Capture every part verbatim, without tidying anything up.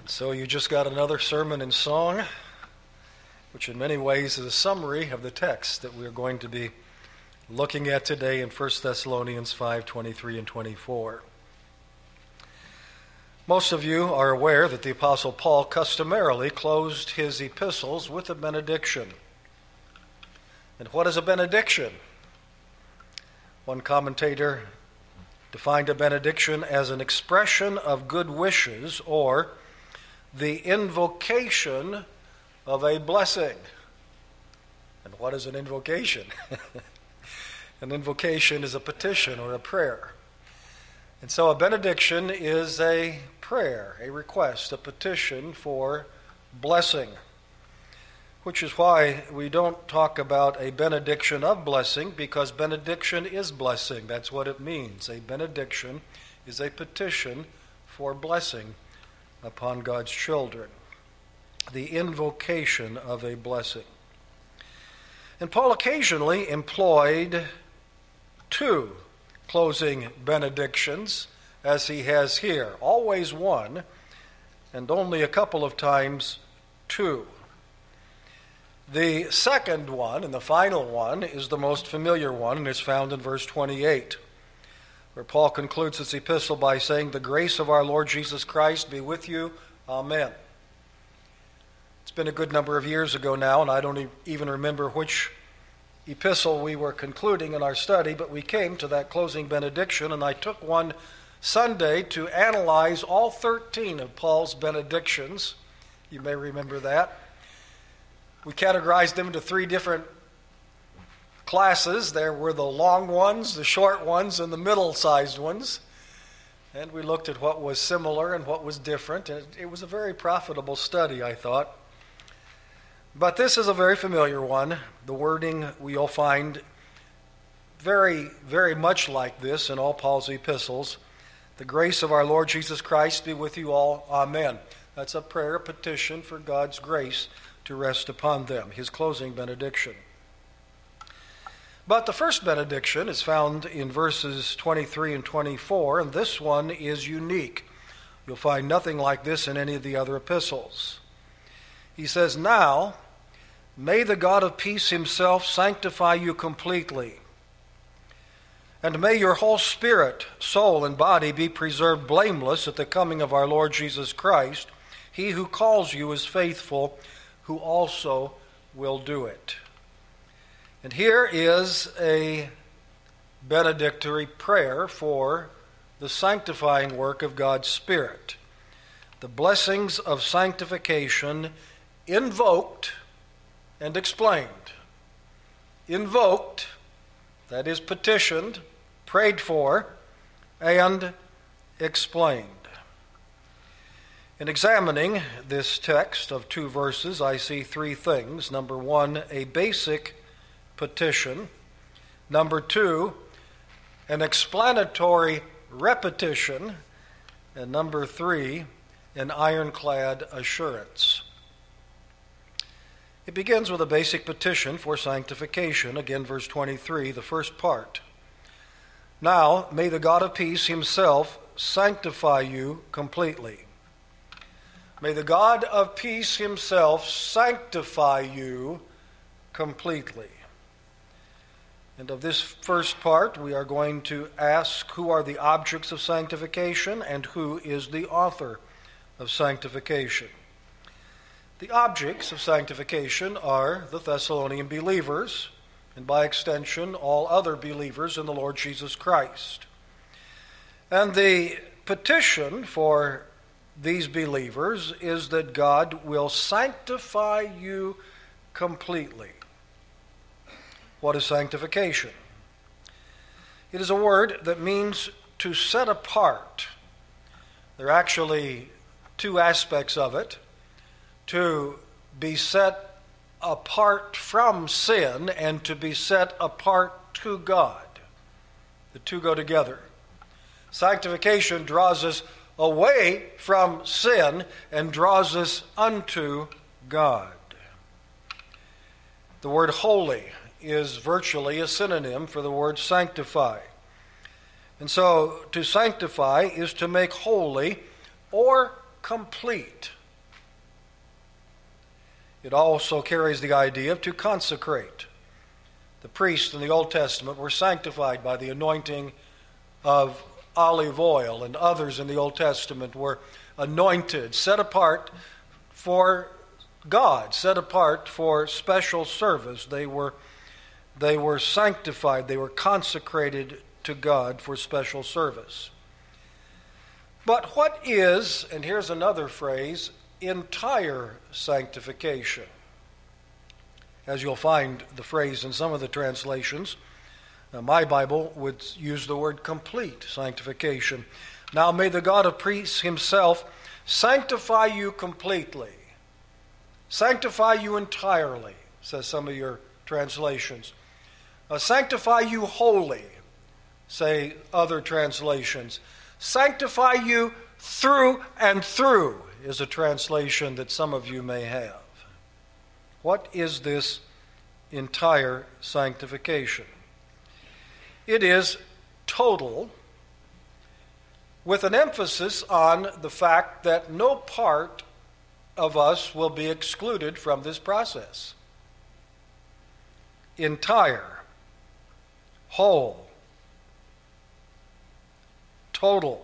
So you just got another sermon in song, which in many ways is a summary of the text that we're going to be looking at today in First Thessalonians five, twenty-three and twenty-four. Most of you are aware that the Apostle Paul customarily closed his epistles with a benediction. And what is a benediction? One commentator defined a benediction as an expression of good wishes or the invocation of a blessing. And what is an invocation? An invocation is a petition or a prayer. And so a benediction is a prayer, a request, a petition for blessing, which is why we don't talk about a benediction of blessing, because benediction is blessing. That's what it means. A benediction is a petition for blessing upon God's children, the invocation of a blessing. And Paul occasionally employed two closing benedictions, as he has here. Always one, and only a couple of times two. The second one, and the final one, is the most familiar one, and is found in verse twenty-eight, where Paul concludes this epistle by saying, "The grace of our Lord Jesus Christ be with you. Amen." It's been a good number of years ago now, and I don't even remember which epistle we were concluding in our study, but we came to that closing benediction, and I took one Sunday to analyze all thirteen of Paul's benedictions. You may remember that. We categorized them into three different classes. There were the long ones, the short ones, and the middle-sized ones. And we looked at what was similar and what was different. And it was a very profitable study, I thought. But this is a very familiar one. The wording we'll find very, very much like this in all Paul's epistles. "The grace of our Lord Jesus Christ be with you all. Amen." That's a prayer, a petition for God's grace to rest upon them, his closing benediction. But the first benediction is found in verses twenty-three and twenty-four, and this one is unique. You'll find nothing like this in any of the other epistles. He says, "Now, may the God of peace himself sanctify you completely, and may your whole spirit, soul, and body be preserved blameless at the coming of our Lord Jesus Christ. He who calls you is faithful, who also will do it." And here is a benedictory prayer for the sanctifying work of God's Spirit. The blessings of sanctification invoked and explained. Invoked, that is petitioned, prayed for, and explained. In examining this text of two verses, I see three things. Number one, a basic petition. Number two, an explanatory repetition. And number three, an ironclad assurance. It begins with a basic petition for sanctification. Again, verse twenty-three, the first part. "Now, may the God of peace himself sanctify you completely." May the God of peace himself sanctify you completely. And of this first part, we are going to ask who are the objects of sanctification and who is the author of sanctification. The objects of sanctification are the Thessalonian believers, and by extension, all other believers in the Lord Jesus Christ. And the petition for these believers is that God will sanctify you completely. What is sanctification? It is a word that means to set apart. There are actually two aspects of it. To be set apart from sin and to be set apart to God. The two go together. Sanctification draws us away from sin and draws us unto God. The word holy is virtually a synonym for the word sanctify. And so to sanctify is to make holy or complete. It also carries the idea of to consecrate. The priests in the Old Testament were sanctified by the anointing of olive oil, and others in the Old Testament were anointed, set apart for God, set apart for special service. They were, they were sanctified, they were consecrated to God for special service. But what is, and here's another phrase, entire sanctification? As you'll find the phrase in some of the translations, now my Bible would use the word complete sanctification. Now may the God of peace himself sanctify you completely. Sanctify you entirely, says some of your translations. Uh, sanctify you wholly, say other translations. Sanctify you through and through is a translation that some of you may have. What is this entire sanctification? It is total, with an emphasis on the fact that no part of us will be excluded from this process. Entire, whole, total,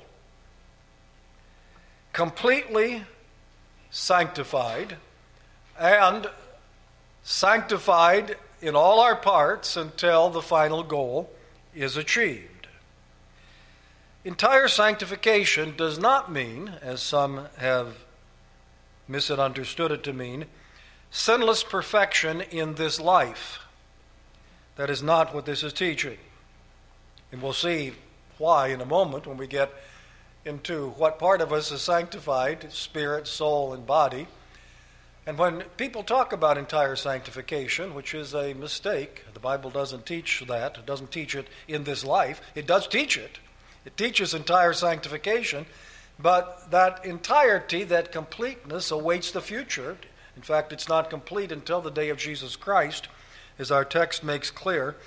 completely sanctified, and sanctified in all our parts until the final goal is achieved. Entire sanctification does not mean, as some have misunderstood it to mean, sinless perfection in this life. That is not what this is teaching. And we'll see why in a moment when we get into what part of us is sanctified, spirit, soul, and body. And when people talk about entire sanctification, which is a mistake, the Bible doesn't teach that. It doesn't teach it in this life. It does teach it. It teaches entire sanctification, but that entirety, that completeness awaits the future. In fact, it's not complete until the day of Jesus Christ, as our text makes clear.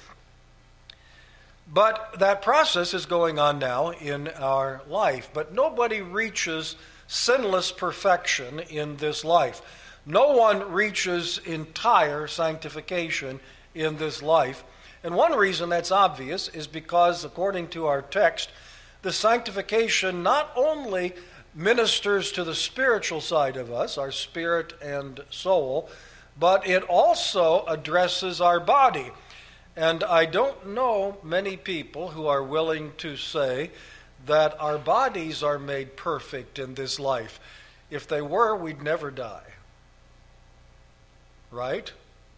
But that process is going on now in our life. But nobody reaches sinless perfection in this life. No one reaches entire sanctification in this life. And one reason that's obvious is because, according to our text, the sanctification not only ministers to the spiritual side of us, our spirit and soul, but it also addresses our body. And I don't know many people who are willing to say that our bodies are made perfect in this life. If they were, we'd never die. Right?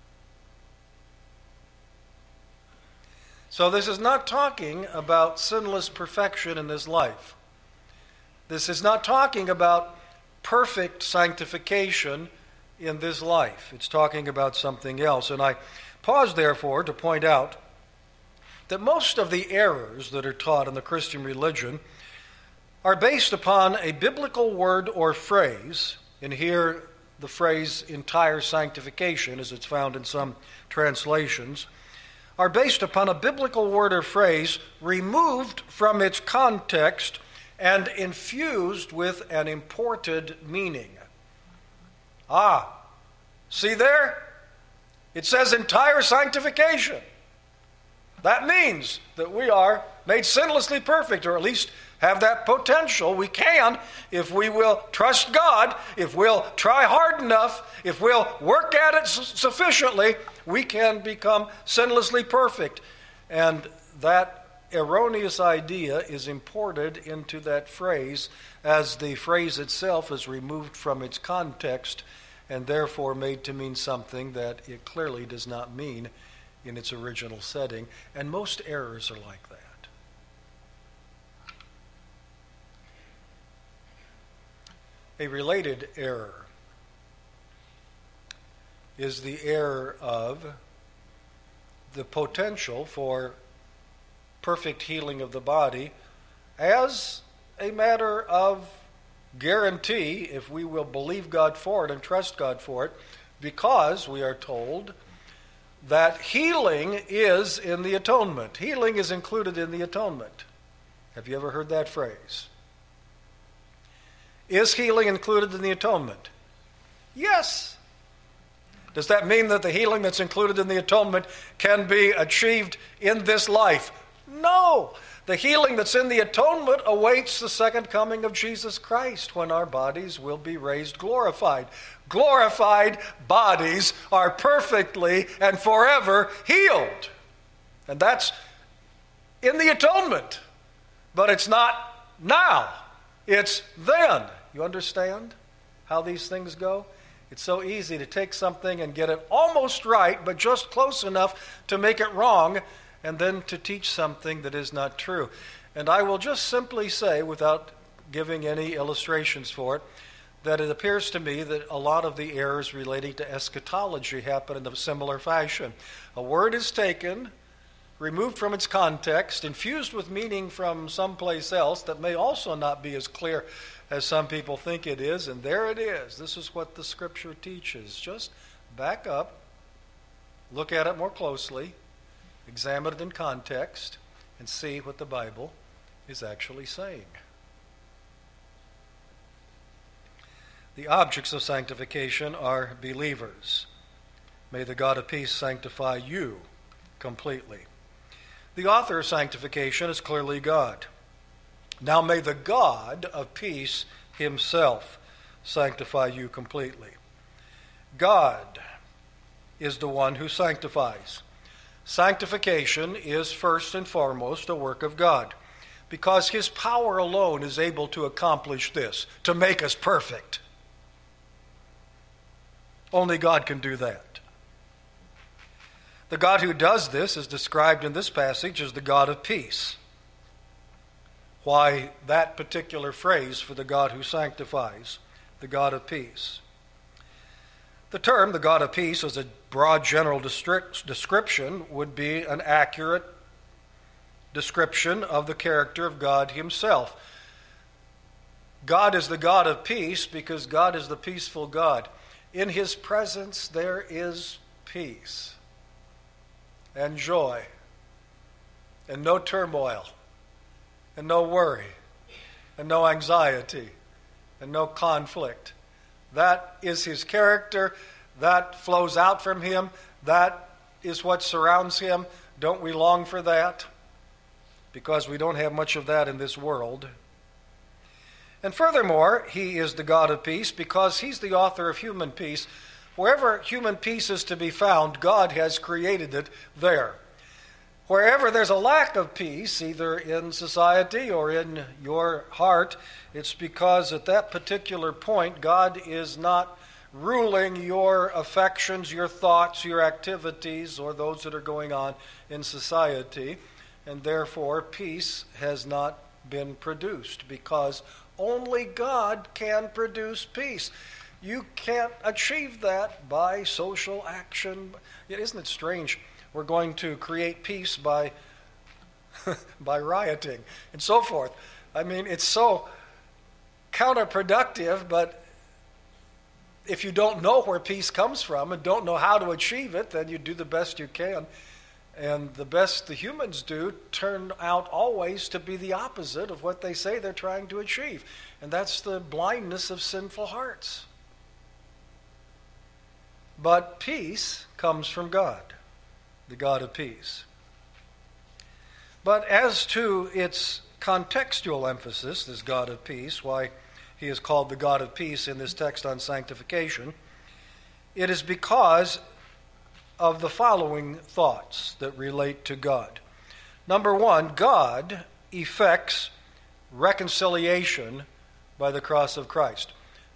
So this is not talking about sinless perfection in this life. This is not talking about perfect sanctification in this life. It's talking about something else. And I pause, therefore, to point out that most of the errors that are taught in the Christian religion are based upon a biblical word or phrase, and here the phrase entire sanctification, as it's found in some translations, are based upon a biblical word or phrase removed from its context and infused with an imported meaning. Ah, see there? It says entire sanctification. That means that we are made sinlessly perfect, or at least have that potential. We can, if we will trust God, if we'll try hard enough, if we'll work at it sufficiently, we can become sinlessly perfect. And that erroneous idea is imported into that phrase as the phrase itself is removed from its context and therefore made to mean something that it clearly does not mean in its original setting. And most errors are like that. A related error is the error of the potential for perfect healing of the body as a matter of guarantee, if we will believe God for it and trust God for it, because we are told that healing is in the atonement. Healing is included in the atonement. Have you ever heard that phrase? Is healing included in the atonement? Yes. Does that mean that the healing that's included in the atonement can be achieved in this life? No. The healing that's in the atonement awaits the second coming of Jesus Christ, when our bodies will be raised glorified. Glorified bodies are perfectly and forever healed. And that's in the atonement. But it's not now. It's then. You understand how these things go? It's so easy to take something and get it almost right, but just close enough to make it wrong, and then to teach something that is not true. And I will just simply say, without giving any illustrations for it, that it appears to me that a lot of the errors relating to eschatology happen in a similar fashion. A word is taken, removed from its context, infused with meaning from someplace else that may also not be as clear as some people think it is, and there it is. This is what the Scripture teaches. Just back up, look at it more closely, examine it in context, and see what the Bible is actually saying. The objects of sanctification are believers. May the God of peace sanctify you completely. The author of sanctification is clearly God. Now may the God of peace himself sanctify you completely. God is the one who sanctifies. Sanctification is first and foremost a work of God, because his power alone is able to accomplish this, to make us perfect. Only God can do that. The God who does this is described in this passage as the God of peace. Why that particular phrase for the God who sanctifies, the God of peace? The term, the God of peace, as a broad general description, would be an accurate description of the character of God himself. God is the God of peace because God is the peaceful God. In his presence there is peace and joy and no turmoil and no worry and no anxiety and no conflict. That is his character. That flows out from him. That is what surrounds him. Don't we long for that? Because we don't have much of that in this world. And furthermore, he is the God of peace because he's the author of human peace. Wherever human peace is to be found, God has created it there. Wherever there's a lack of peace, either in society or in your heart, it's because at that particular point, God is not ruling your affections, your thoughts, your activities, or those that are going on in society. And therefore, peace has not been produced because only God can produce peace. You can't achieve that by social action. Isn't it strange? We're going to create peace by by rioting and so forth. I mean, it's so counterproductive, but if you don't know where peace comes from and don't know how to achieve it, then you do the best you can. And the best the humans do turn out always to be the opposite of what they say they're trying to achieve. And that's the blindness of sinful hearts. But peace comes from God, the God of peace. But as to its contextual emphasis, this God of peace, why he is called the God of peace in this text on sanctification, it is because of the following thoughts that relate to God. Number one, God effects reconciliation by the cross of Christ.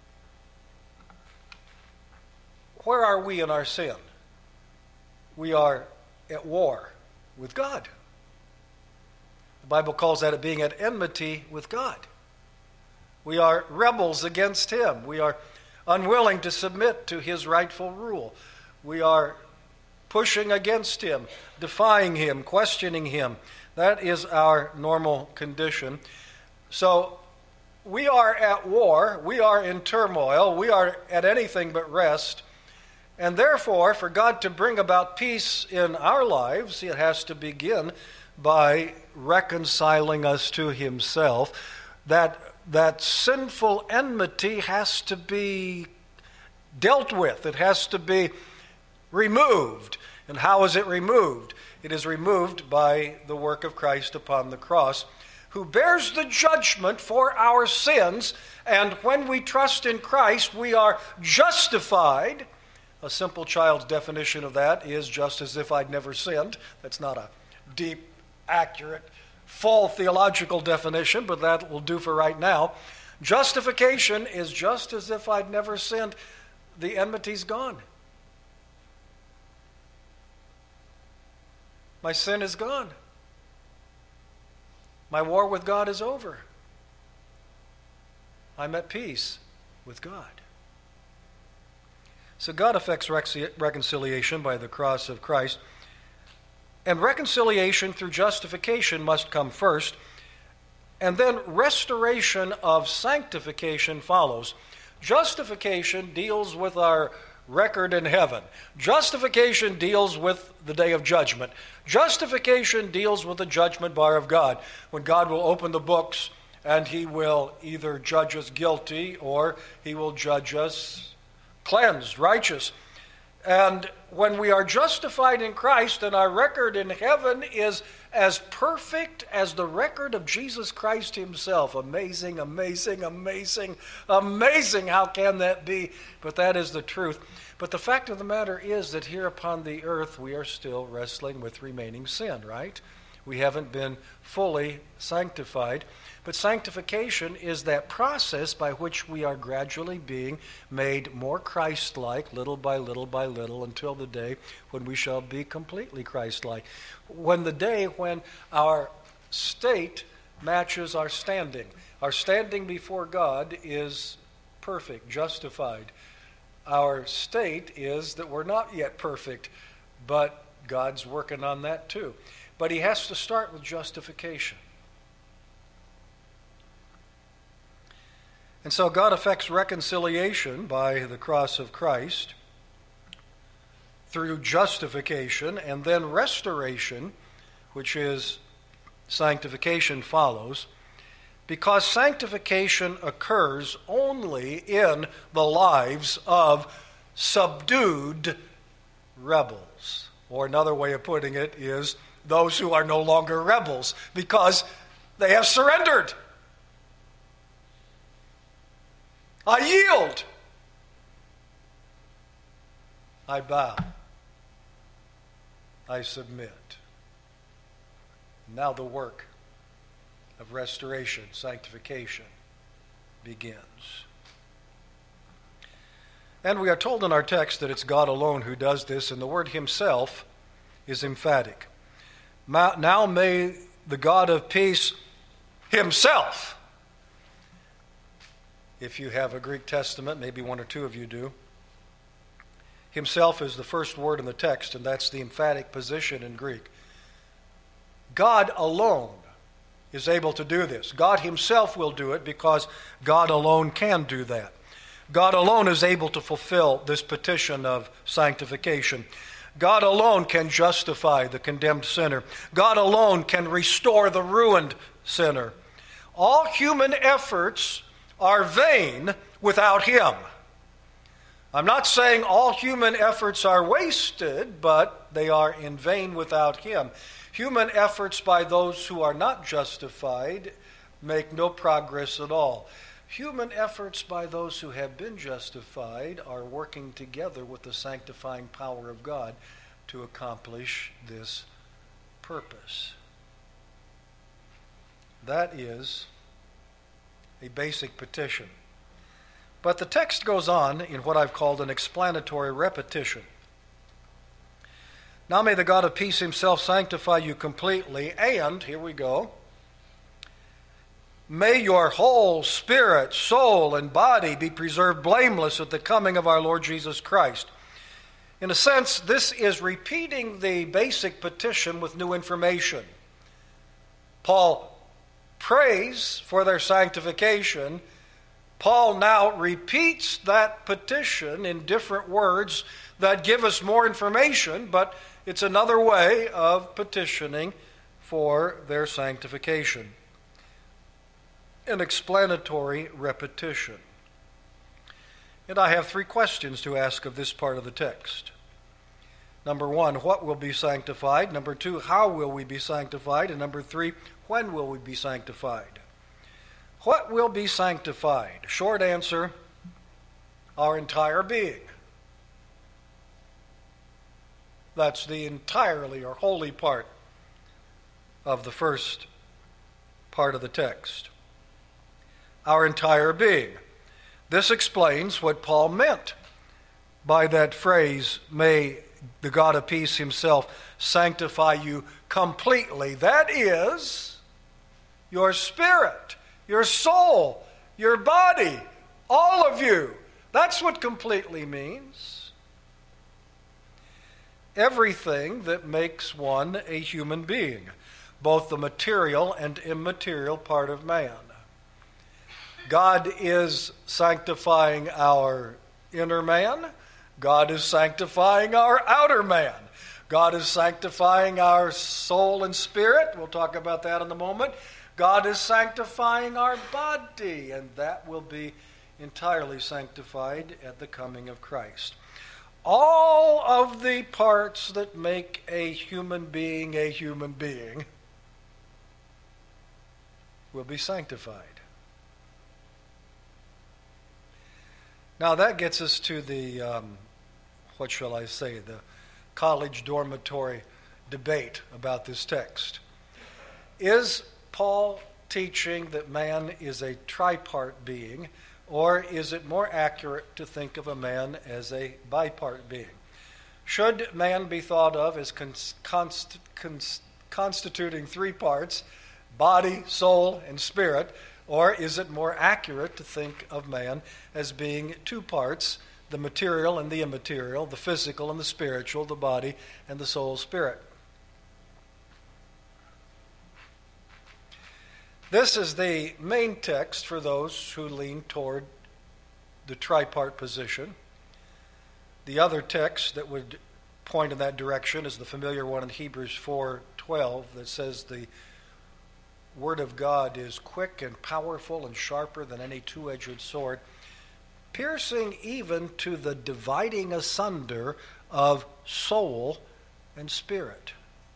Where are we in our sin? We are at war with God. The Bible calls that being at enmity with God. We are rebels against him. We are unwilling to submit to his rightful rule. We are pushing against him, defying him, questioning him. That is our normal condition. So we are at war. We are in turmoil. We are at anything but rest. And therefore, for God to bring about peace in our lives, it has to begin by reconciling us to himself. That, that sinful enmity has to be dealt with. It has to be removed. And how is it removed? It is removed by the work of Christ upon the cross, who bears the judgment for our sins. And when we trust in Christ, we are justified. A simple child's definition of that is just as if I'd never sinned. That's not a deep, accurate, full theological definition, but that will do for right now. Justification is just as if I'd never sinned. The enmity's gone. My sin is gone. My war with God is over. I'm at peace with God. So God effects reconciliation by the cross of Christ. And reconciliation through justification must come first. And then restoration of sanctification follows. Justification deals with our record in heaven. Justification deals with the day of judgment. Justification deals with the judgment bar of God, when God will open the books and he will either judge us guilty or he will judge us cleansed, righteous. And when we are justified in Christ and our record in heaven is as perfect as the record of Jesus Christ himself. Amazing, amazing, amazing, amazing. How can that be? But that is the truth. But the fact of the matter is that here upon the earth we are still wrestling with remaining sin, right? We haven't been fully sanctified. But sanctification is that process by which we are gradually being made more Christ-like, little by little by little, until the day when we shall be completely Christ-like. When the day when our state matches our standing. Our standing before God is perfect, justified. Our state is that we're not yet perfect, but God's working on that too. But he has to start with justification. And so God effects reconciliation by the cross of Christ through justification, and then restoration, which is sanctification, follows, because sanctification occurs only in the lives of subdued rebels. Or another way of putting it is those who are no longer rebels, because they have surrendered. I yield. I bow. I submit. Now the work of restoration, sanctification begins. And we are told in our text that it's God alone who does this, and the word himself is emphatic. Now may the God of peace himself, if you have a Greek Testament, maybe one or two of you do, himself is the first word in the text, and that's the emphatic position in Greek. God alone is able to do this. God himself will do it because God alone can do that. God alone is able to fulfill this petition of sanctification. God alone can justify the condemned sinner. God alone can restore the ruined sinner. All human efforts are vain without him. I'm not saying all human efforts are wasted, but they are in vain without him. Human efforts by those who are not justified make no progress at all. Human efforts by those who have been justified are working together with the sanctifying power of God to accomplish this purpose. That is a basic petition. But the text goes on in what I've called an explanatory repetition. Now may the God of peace himself sanctify you completely, and, here we go, may your whole spirit, soul, and body be preserved blameless at the coming of our Lord Jesus Christ. In a sense, this is repeating the basic petition with new information. Paul prays for their sanctification. Paul now repeats that petition in different words that give us more information, but it's another way of petitioning for their sanctification. An explanatory repetition. And I have three questions to ask of this part of the text. Number one, what will be sanctified? Number two, how will we be sanctified? And number three, when will we be sanctified? What will be sanctified? Short answer, our entire being. That's the entirely or wholly part of the first part of the text. Our entire being. This explains what Paul meant by that phrase, may the God of peace himself sanctify you completely. That is, your spirit, your soul, your body, all of you. That's what completely means. Everything that makes one a human being, both the material and immaterial part of man. God is sanctifying our inner man. God is sanctifying our outer man. God is sanctifying our soul and spirit. We'll talk about that in a moment. God is sanctifying our body, and that will be entirely sanctified at the coming of Christ. All of the parts that make a human being a human being will be sanctified. Now that gets us to the, um, what shall I say, the college dormitory debate about this text. Is Paul teaching that man is a tripart being, or is it more accurate to think of a man as a bipart being? Should man be thought of as cons- const- cons- constituting three parts, body, soul, and spirit, or is it more accurate to think of man as being two parts, the material and the immaterial, the physical and the spiritual, the body and the soul spirit? This is the main text for those who lean toward the tripart position. The other text that would point in that direction is the familiar one in Hebrews four twelve that says the Word of God is quick and powerful and sharper than any two-edged sword, piercing even to the dividing asunder of soul and spirit,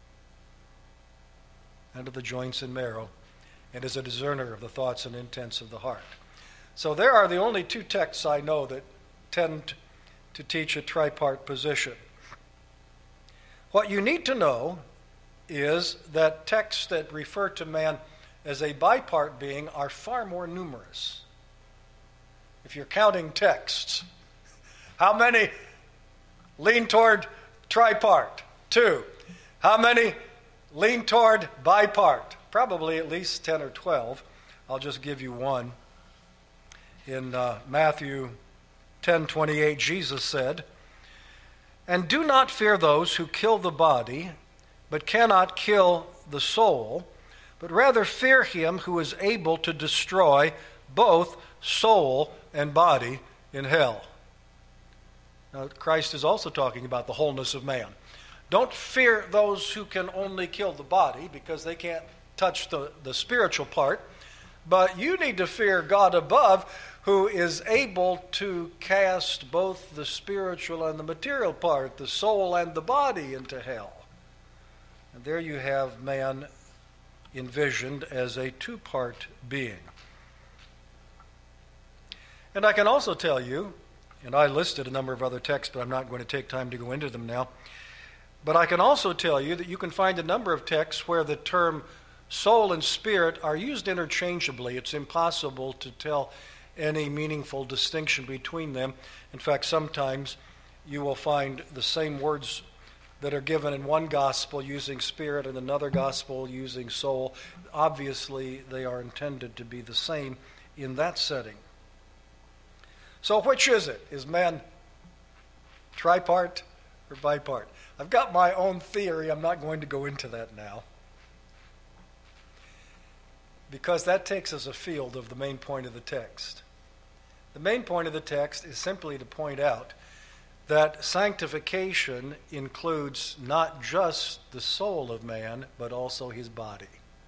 and of the joints and marrow, and is a discerner of the thoughts and intents of the heart. So there are the only two texts I know that tend to teach a tripart position. What you need to know is that texts that refer to man as a bipart being are far more numerous. If you're counting texts, how many lean toward tripart? Two. How many lean toward bipart? Probably at least ten or twelve. I'll just give you one. In uh, Matthew ten twenty-eight, Jesus said, "And do not fear those who kill the body, but cannot kill the soul, but rather fear him who is able to destroy both soul and body in hell." Now, Christ is also talking about the wholeness of man. Don't fear those who can only kill the body because they can't touch the, the spiritual part, but you need to fear God above, who is able to cast both the spiritual and the material part, the soul and the body, into hell. And there you have man envisioned as a two-part being. And I can also tell you, and I listed a number of other texts, but I'm not going to take time to go into them now, but I can also tell you that you can find a number of texts where the term soul and spirit are used interchangeably. It's impossible to tell any meaningful distinction between them. In fact, sometimes you will find the same words that are given in one gospel using spirit and another gospel using soul. Obviously, they are intended to be the same in that setting. So which is it? Is man tripart or bipart? I've got my own theory. I'm not going to go into that now, because that takes us afield of the main point of the text. The main point of the text is simply to point out that sanctification includes not just the soul of man, but also his body.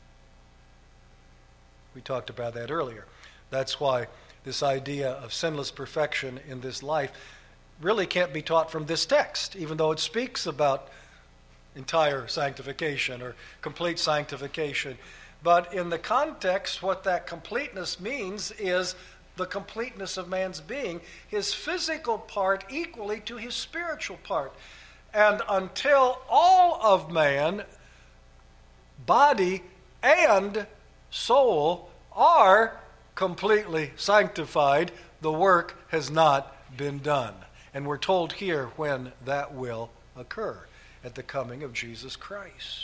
We talked about that earlier. That's why this idea of sinless perfection in this life really can't be taught from this text, even though it speaks about entire sanctification or complete sanctification. But in the context, what that completeness means is the completeness of man's being, his physical part equally to his spiritual part. And until all of man, body and soul, are completely sanctified, the work has not been done. And we're told here when that will occur, at the coming of Jesus Christ.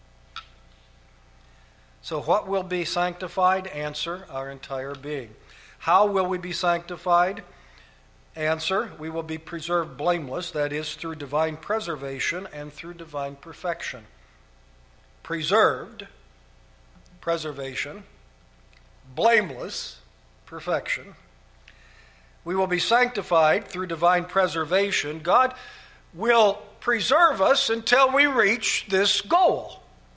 So what will be sanctified? Answer, our entire being. How will we be sanctified? Answer, we will be preserved blameless, that is, through divine preservation and through divine perfection. Preserved, preservation, blameless, perfection. We will be sanctified through divine preservation. God will preserve us until we reach this goal.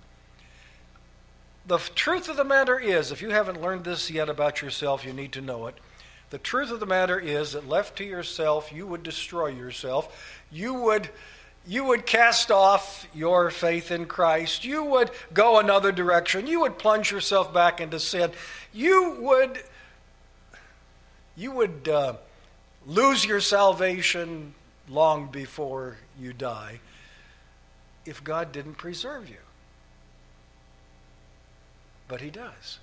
The truth of the matter is, if you haven't learned this yet about yourself, you need to know it. The truth of the matter is that left to yourself, you would destroy yourself. You would, you would cast off your faith in Christ. You would go another direction. You would plunge yourself back into sin. You would, you would uh, lose your salvation long before you die if God didn't preserve you. But He does.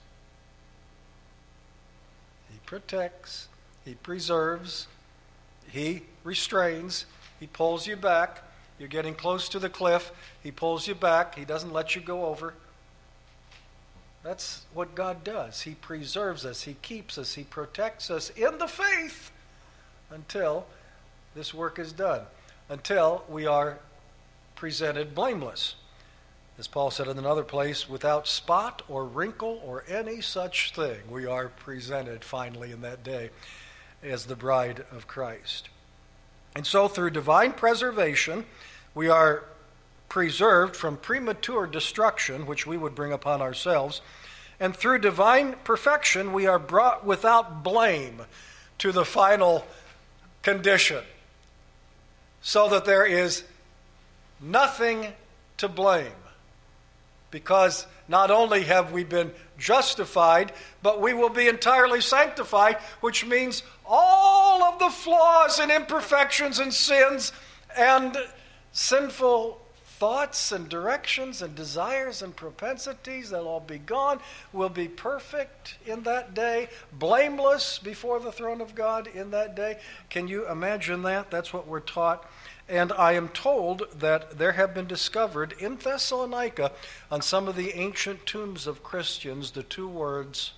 He protects, He preserves, He restrains, He pulls you back. You're getting close to the cliff, He pulls you back, He doesn't let you go over. That's what God does. He preserves us, He keeps us, He protects us in the faith until this work is done, until we are presented blameless. As Paul said in another place, without spot or wrinkle or any such thing, we are presented finally in that day as the bride of Christ. And so through divine preservation, we are preserved from premature destruction, which we would bring upon ourselves. And through divine perfection, we are brought without blame to the final condition, so that there is nothing to blame. Because not only have we been justified, but we will be entirely sanctified, which means all of the flaws and imperfections and sins and sinful thoughts and directions and desires and propensities, they'll all be gone. We'll be perfect in that day, blameless before the throne of God in that day. Can you imagine that? That's what we're taught. And I am told that there have been discovered in Thessalonica on some of the ancient tombs of Christians the two words,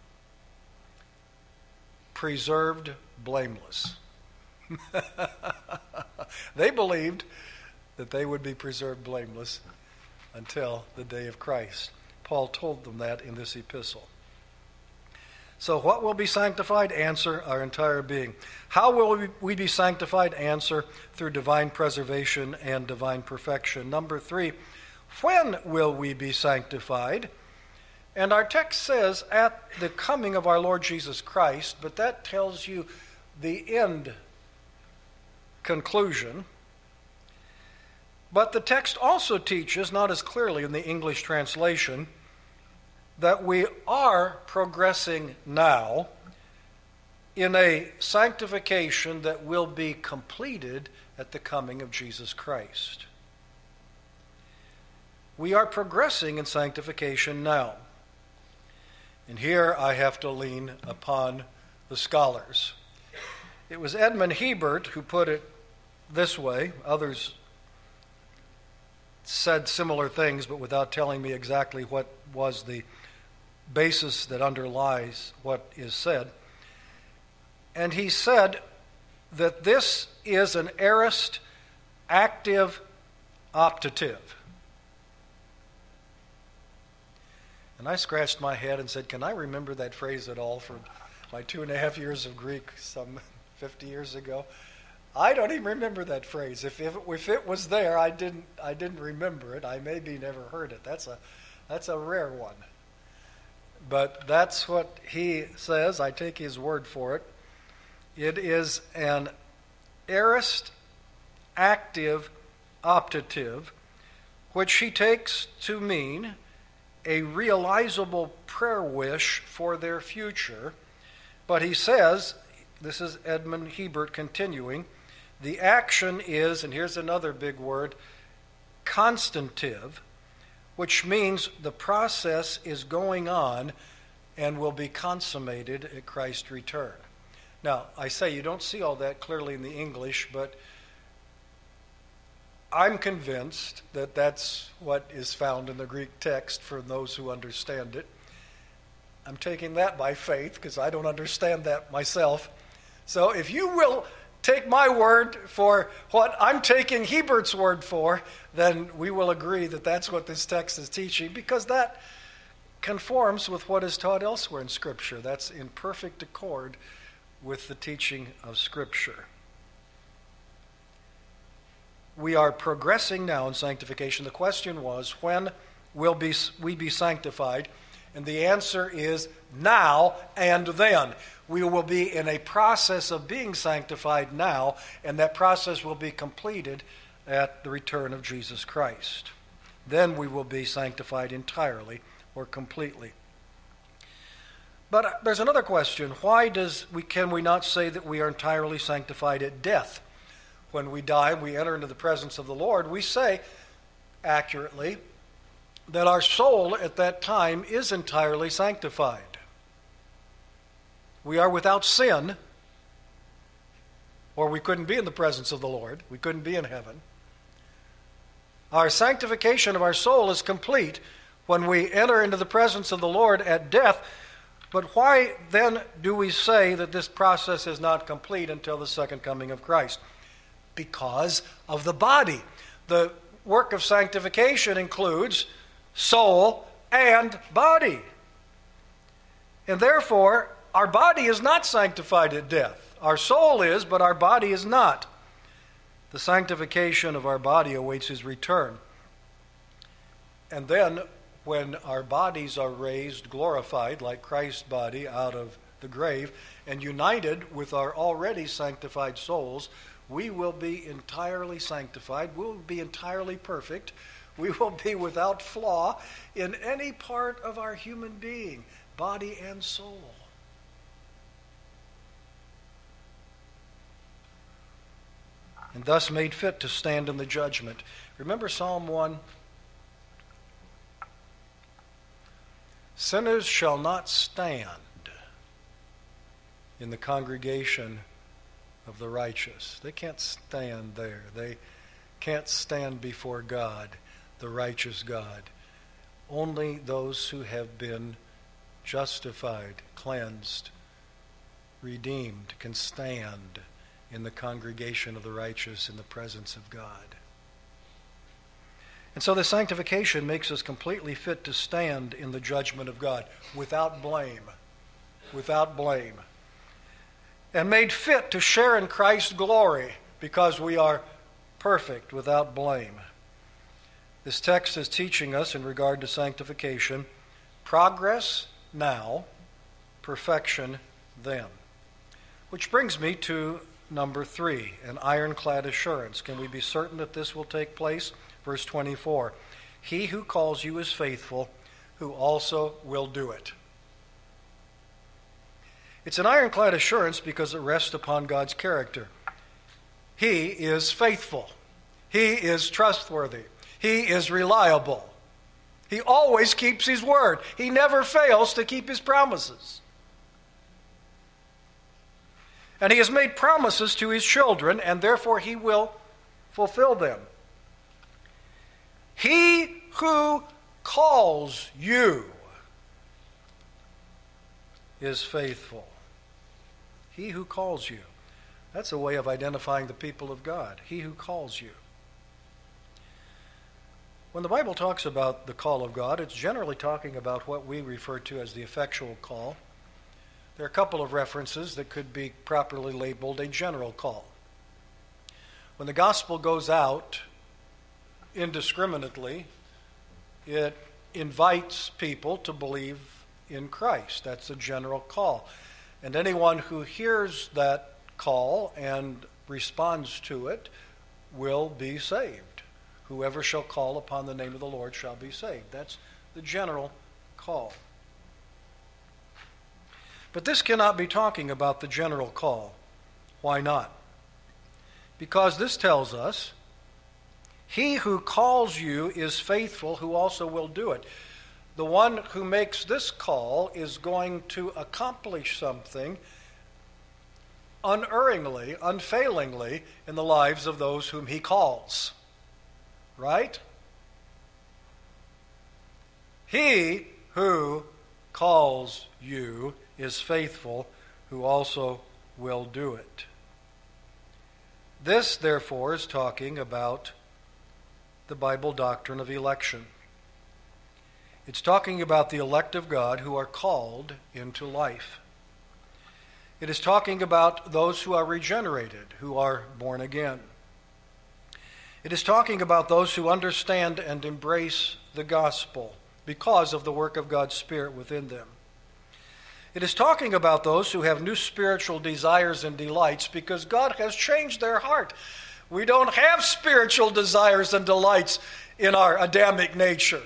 preserved blameless. They believed that they would be preserved blameless until the day of Christ. Paul told them that in this epistle. So what will be sanctified? Answer, our entire being. How will we be sanctified? Answer, through divine preservation and divine perfection. Number three, when will we be sanctified? And our text says, at the coming of our Lord Jesus Christ, but that tells you the end conclusion. But the text also teaches, not as clearly in the English translation, that we are progressing now in a sanctification that will be completed at the coming of Jesus Christ. We are progressing in sanctification now. And here I have to lean upon the scholars. It was Edmund Hebert who put it this way. Others said similar things, but without telling me exactly what was the basis that underlies what is said. And he said that this is an aorist active optative. And I scratched my head and said, can I remember that phrase at all from my two and a half years of Greek some fifty years ago? I don't even remember that phrase. If, if, it, if it was there, I didn't I didn't remember it. I maybe never heard it. That's a that's a rare one. But that's what he says. I take his word for it. It is an aorist active optative, which he takes to mean a realizable prayer wish for their future. But he says, this is Edmund Hebert continuing, the action is, and here's another big word, constantive, which means the process is going on and will be consummated at Christ's return. Now, I say you don't see all that clearly in the English, but I'm convinced that that's what is found in the Greek text for those who understand it. I'm taking that by faith because I don't understand that myself. So if you will take my word for what I'm taking Hebert's word for, then we will agree that that's what this text is teaching, because that conforms with what is taught elsewhere in Scripture. That's in perfect accord with the teaching of Scripture. We are progressing now in sanctification. The question was, when will be, we be sanctified? And the answer is now and then. We will be in a process of being sanctified now, and that process will be completed at the return of Jesus Christ. Then we will be sanctified entirely or completely. But there's another question. Why does we can we not say that we are entirely sanctified at death? When we die, we enter into the presence of the Lord, we say accurately that our soul at that time is entirely sanctified. We are without sin, or we couldn't be in the presence of the Lord. We couldn't be in heaven. Our sanctification of our soul is complete when we enter into the presence of the Lord at death. But why then do we say that this process is not complete until the second coming of Christ? Because of the body. The work of sanctification includes soul and body. And therefore, our body is not sanctified at death. Our soul is, but our body is not. The sanctification of our body awaits his return. And then, when our bodies are raised, glorified, like Christ's body, out of the grave, and united with our already sanctified souls, we will be entirely sanctified. We will be entirely perfect. We will be without flaw in any part of our human being, body and soul. And thus made fit to stand in the judgment. Remember Psalm one? Sinners shall not stand in the congregation of the righteous. They can't stand there. They can't stand before God, the righteous God. Only those who have been justified, cleansed, redeemed can stand in the congregation of the righteous in the presence of God. And so the sanctification makes us completely fit to stand in the judgment of God without blame, without blame. And made fit to share in Christ's glory because we are perfect without blame. This text is teaching us in regard to sanctification, progress now, perfection then. Which brings me to number three, an ironclad assurance. Can we be certain that this will take place? Verse twenty-four, he who calls you is faithful, who also will do it. It's an ironclad assurance because it rests upon God's character. He is faithful. He is trustworthy. He is reliable. He always keeps his word. He never fails to keep his promises. And he has made promises to his children, and therefore he will fulfill them. He who calls you is faithful. He who calls you. That's a way of identifying the people of God. He who calls you. When the Bible talks about the call of God, it's generally talking about what we refer to as the effectual call. There are a couple of references that could be properly labeled a general call. When the gospel goes out indiscriminately, it invites people to believe in Christ. That's a general call. And anyone who hears that call and responds to it will be saved. Whoever shall call upon the name of the Lord shall be saved. That's the general call. But this cannot be talking about the general call. Why not? Because this tells us, he who calls you is faithful, who also will do it. The one who makes this call is going to accomplish something unerringly, unfailingly in the lives of those whom he calls. Right? He who calls you is faithful, who also will do it. This, therefore, is talking about the Bible doctrine of election. It's talking about the elect of God who are called into life. It is talking about those who are regenerated, who are born again. It is talking about those who understand and embrace the gospel because of the work of God's Spirit within them. It is talking about those who have new spiritual desires and delights because God has changed their heart. We don't have spiritual desires and delights in our Adamic nature.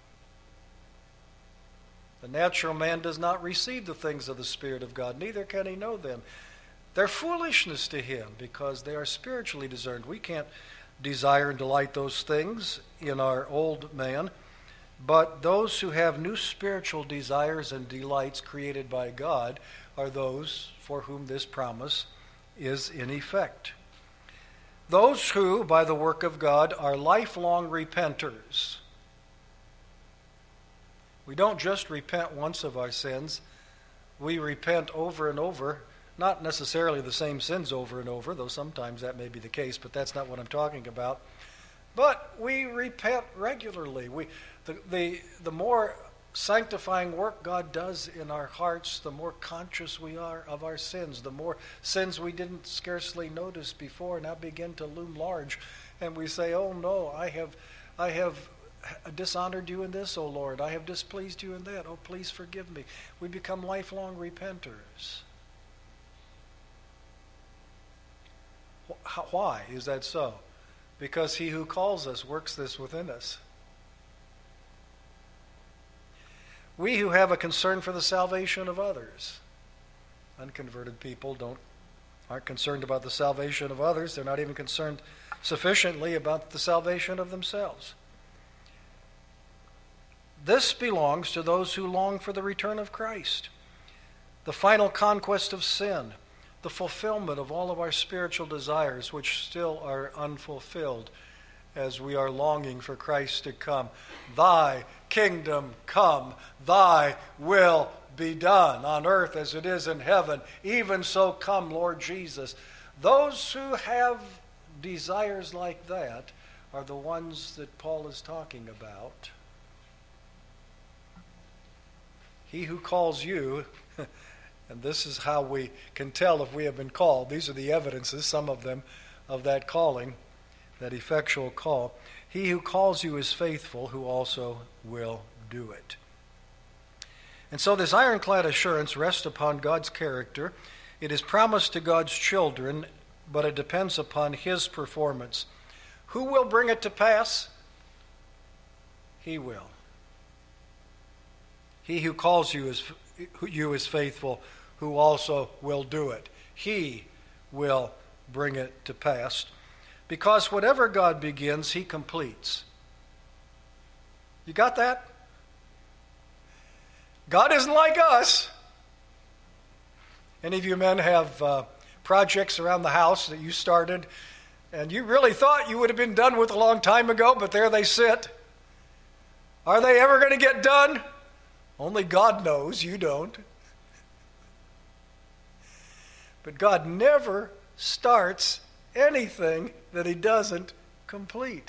The natural man does not receive the things of the Spirit of God, neither can he know them. They're foolishness to him because they are spiritually discerned. We can't desire and delight those things in our old man. But those who have new spiritual desires and delights created by God are those for whom this promise is in effect. Those who, by the work of God, are lifelong repenters. We don't just repent once of our sins. We repent over and over, not necessarily the same sins over and over, though sometimes that may be the case, but that's not what I'm talking about. But we repent regularly. We, the, the, the more sanctifying work God does in our hearts, the more conscious we are of our sins. The more sins we didn't scarcely notice before now begin to loom large. And we say, oh no, I have, I have dishonored you in this, O Lord. I have displeased you in that. Oh, please forgive me. We become lifelong repenters. Why is that so? Because he who calls us works this within us. We who have a concern for the salvation of others. Unconverted people don't aren't concerned about the salvation of others. They're not even concerned sufficiently about the salvation of themselves. This belongs to those who long for the return of Christ, the final conquest of sin, the fulfillment of all of our spiritual desires which still are unfulfilled as we are longing for Christ to come. Thy kingdom come, thy will be done on earth as it is in heaven. Even so come, Lord Jesus. Those who have desires like that are the ones that Paul is talking about. He who calls you, and this is how we can tell if we have been called. These are the evidences, some of them, of that calling, that effectual call. He who calls you is faithful, who also will do it. And so this ironclad assurance rests upon God's character. It is promised to God's children, but it depends upon his performance. Who will bring it to pass? He will. He who calls you is, you is faithful, who also will do it. He will bring it to pass. Because whatever God begins, he completes. You got that? God isn't like us. Any of you men have uh, projects around the house that you started, and you really thought you would have been done with a long time ago, but there they sit. Are they ever going to get done? Only God knows, you don't. But God never starts anything that he doesn't complete.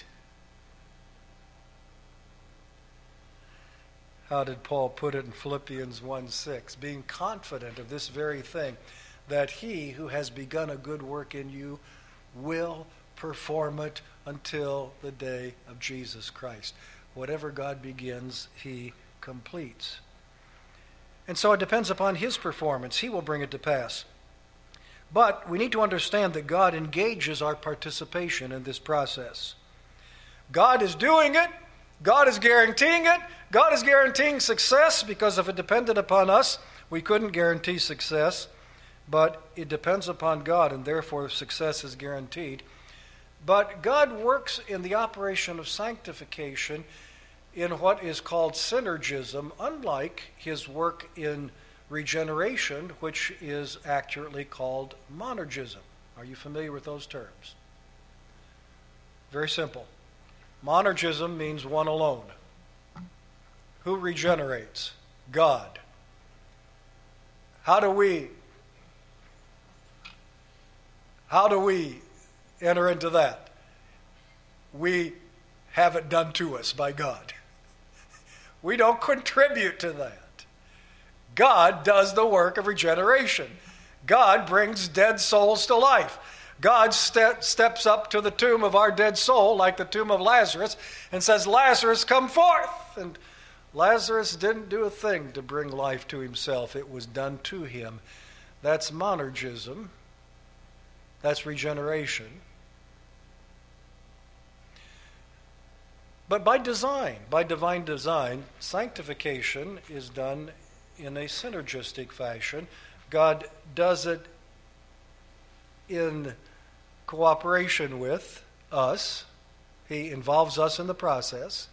How did Paul put it in Philippians one six? Being confident of this very thing, that he who has begun a good work in you will perform it until the day of Jesus Christ. Whatever God begins, he completes. And so it depends upon his performance. He will bring it to pass. But we need to understand that God engages our participation in this process. God is doing it. God is guaranteeing it. God is guaranteeing success, because if it depended upon us, we couldn't guarantee success. But it depends upon God, and therefore success is guaranteed. But God works in the operation of sanctification in what is called synergism, unlike his work in regeneration, which is accurately called monergism. Are you familiar with those terms? Very simple. Monergism means one alone. Who regenerates? God. How do we how do we enter into that? We have it done to us by God. We don't contribute to that. God does the work of regeneration. God brings dead souls to life. God ste- steps up to the tomb of our dead soul, like the tomb of Lazarus, and says, "Lazarus, come forth." And Lazarus didn't do a thing to bring life to himself. It was done to him. That's monergism. That's regeneration. But by design, by divine design, sanctification is done in a synergistic fashion. God does it in cooperation with us. He involves us in the process.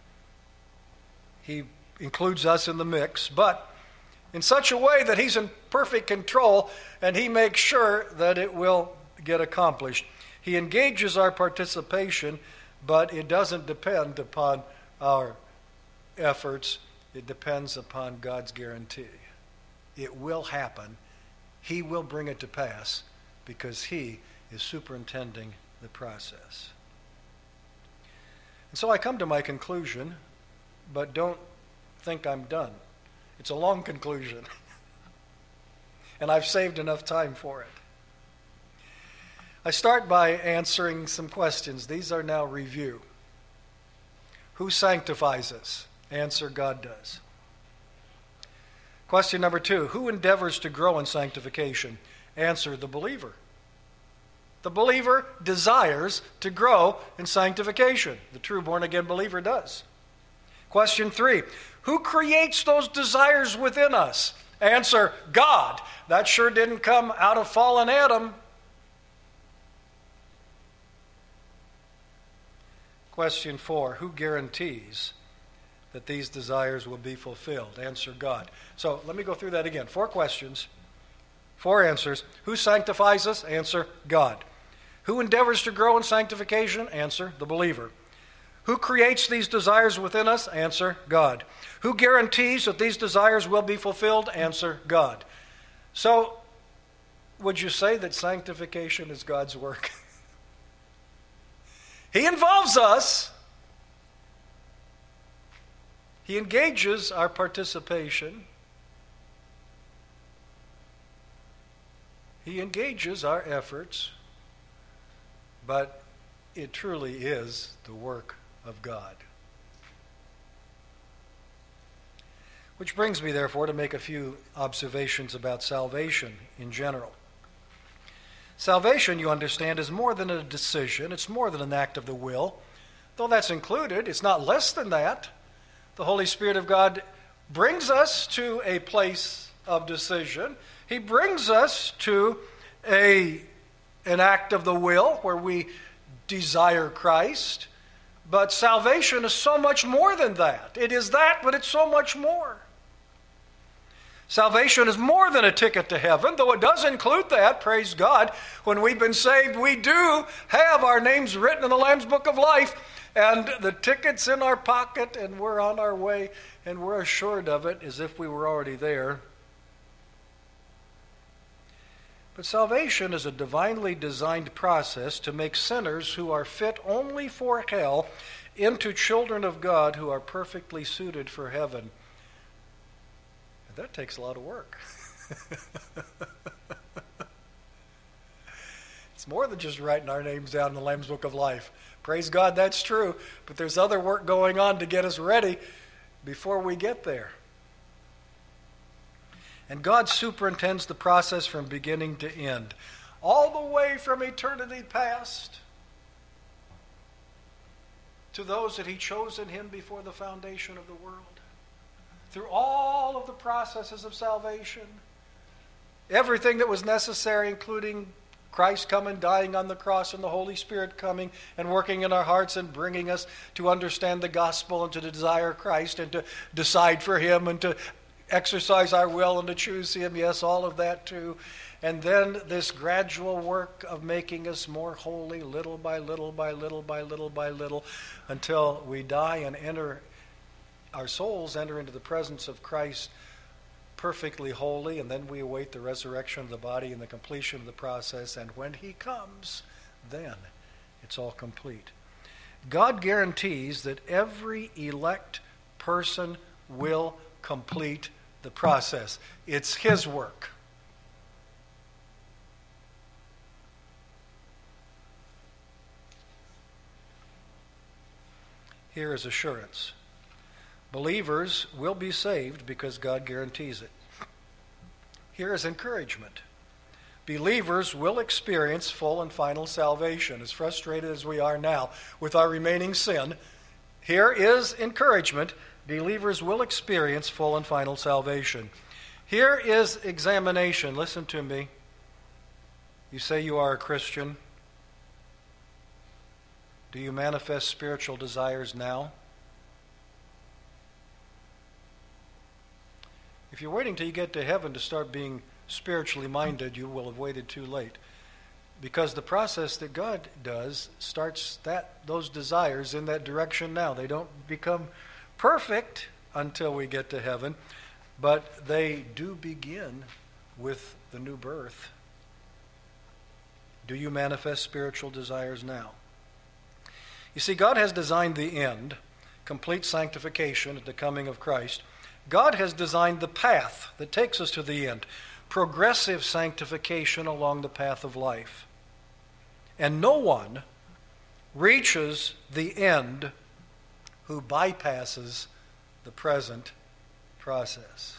He includes us in the mix, but in such a way that he's in perfect control, and he makes sure that it will get accomplished. He engages our participation, but it doesn't depend upon our efforts. It depends upon God's guarantee. It will happen. He will bring it to pass because he is superintending the process. And so I come to my conclusion, but don't think I'm done. It's a long conclusion, and I've saved enough time for it. I start by answering some questions. These are now review. Who sanctifies us? Answer, God does. Question number two, who endeavors to grow in sanctification? Answer, the believer. The believer desires to grow in sanctification. The true born-again believer does. Question three, who creates those desires within us? Answer, God. That sure didn't come out of fallen Adam. Question four, who guarantees that these desires will be fulfilled? Answer, God. So let me go through that again. Four questions, four answers. Who sanctifies us? Answer, God. Who endeavors to grow in sanctification? Answer, the believer. Who creates these desires within us? Answer, God. Who guarantees that these desires will be fulfilled? Answer, God. So, would you say that sanctification is God's work? He involves us. He engages our participation. He engages our efforts. But it truly is the work of God. Which brings me, therefore, to make a few observations about salvation in general. Salvation, you understand, is more than a decision. It's more than an act of the will. Though that's included, it's not less than that. The Holy Spirit of God brings us to a place of decision. He brings us to a, an act of the will where we desire Christ. But salvation is so much more than that. It is that, but it's so much more. Salvation is more than a ticket to heaven, though it does include that, praise God. When we've been saved, we do have our names written in the Lamb's Book of Life, and the ticket's in our pocket, and we're on our way, and we're assured of it as if we were already there. But salvation is a divinely designed process to make sinners who are fit only for hell into children of God who are perfectly suited for heaven. And that takes a lot of work. It's more than just writing our names down in the Lamb's Book of Life. Praise God, that's true. But there's other work going on to get us ready before we get there. And God superintends the process from beginning to end, all the way from eternity past to those that he chose in him before the foundation of the world. Through all of the processes of salvation, everything that was necessary, including Christ coming, dying on the cross, and the Holy Spirit coming and working in our hearts and bringing us to understand the gospel and to desire Christ and to decide for him and to exercise our will and to choose him. Yes, all of that too. And then this gradual work of making us more holy, little by little by little by little by little, until we die and enter, our souls enter into the presence of Christ perfectly holy, and then we await the resurrection of the body and the completion of the process. And when he comes, then it's all complete. God guarantees that every elect person will complete the process. It's his work. Here is assurance. Believers will be saved because God guarantees it. Here is encouragement. Believers will experience full and final salvation. As frustrated as we are now with our remaining sin, here is encouragement. Believers will experience full and final salvation. Here is examination. Listen to me. You say you are a Christian. Do you manifest spiritual desires now? If you're waiting till you get to heaven to start being spiritually minded, you will have waited too late. Because the process that God does starts that those desires in that direction now. They don't become perfect until we get to heaven, but they do begin with the new birth. Do you manifest spiritual desires now? You see, God has designed the end, complete sanctification at the coming of Christ. God has designed the path that takes us to the end, progressive sanctification along the path of life. And no one reaches the end who bypasses the present process.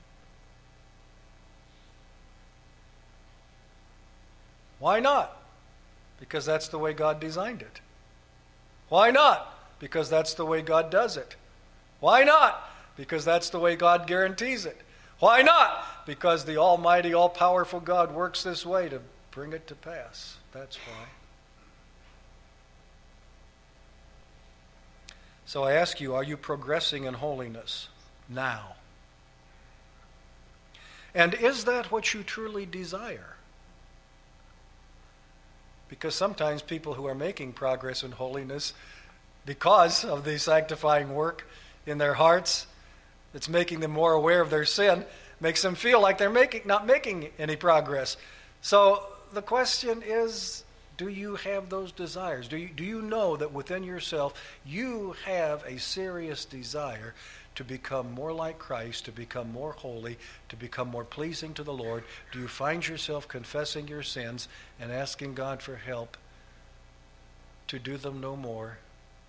Why not? Because that's the way God designed it. Why not? Because that's the way God does it. Why not? Because that's the way God guarantees it. Why not? Because the almighty, all-powerful God works this way to bring it to pass. That's why. So I ask you, are you progressing in holiness now? And is that what you truly desire? Because sometimes people who are making progress in holiness, because of the sanctifying work in their hearts, that's making them more aware of their sin, makes them feel like they're making not making any progress. So the question is, do you have those desires? Do you, do you know that within yourself you have a serious desire to become more like Christ, to become more holy, to become more pleasing to the Lord? Do you find yourself confessing your sins and asking God for help to do them no more?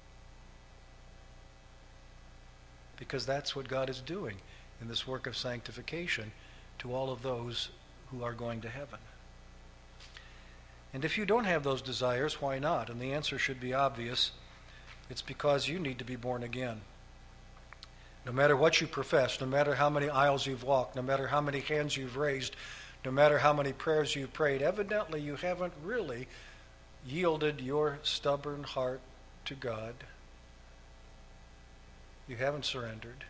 Because that's what God is doing in this work of sanctification to all of those who are going to heaven. And if you don't have those desires, why not? And the answer should be obvious. It's because you need to be born again. No matter what you profess, no matter how many aisles you've walked, no matter how many hands you've raised, no matter how many prayers you've prayed, evidently you haven't really yielded your stubborn heart to God. You haven't surrendered.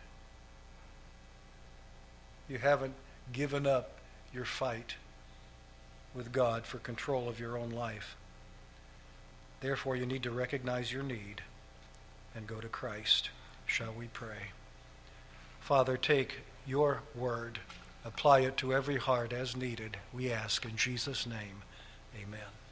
You haven't given up your fight with God for control of your own life. Therefore, you need to recognize your need and go to Christ. Shall we pray? Father, take your word, apply it to every heart as needed, we ask in Jesus' name. Amen.